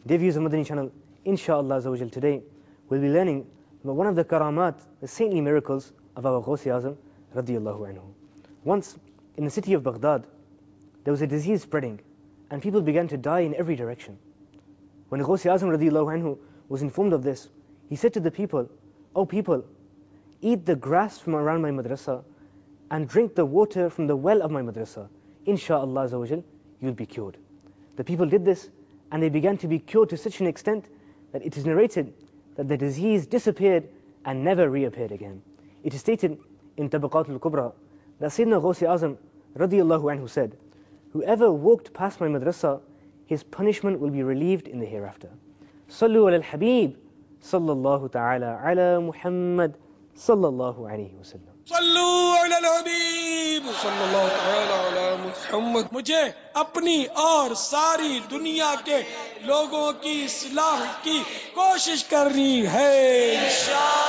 Dear viewers of Madani channel, inshaAllah today we'll be learning about one of the karamat, the saintly miracles of our Ghusi Azam radiyallahu anhu. Once, in the city of Baghdad, there was a disease spreading and people began to die in every direction. When Ghusi Azam radiyallahu anhu was informed of this, he said to the people, "O people, eat the grass from around my madrasa and drink the water from the well of my madrasa. Insha'Allah you'll be cured." The people did this and they began to be cured to such an extent that it is narrated that the disease disappeared and never reappeared again. It is stated in Tabaqat al-Kubra that Sayyidina Ghusi Azam radiyallahu anhu said, "Whoever walked past my madrasa, his punishment will be relieved in the hereafter." Sallu ala al-Habib sallallahu ta'ala ala Muhammad sallallahu alayhi wa sallam. Sallu अलल हबीब सल्लल्लाहु तआला अला मुहम्मद। मुझे अपनी और सारी दुनिया के लोगों की इस्लाह की कोशिश करनी है इंशाअल्लाह।